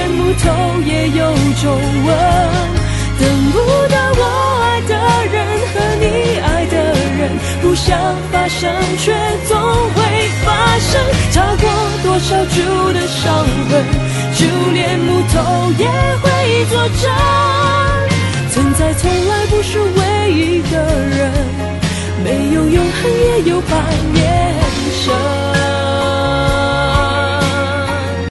木头也有皱纹。等不到我爱的人和你爱的人，不想发生却总会发生。擦过多少旧的伤痕，就连木头也会作证。存在从来不是唯一的人，没有永恒也有百年。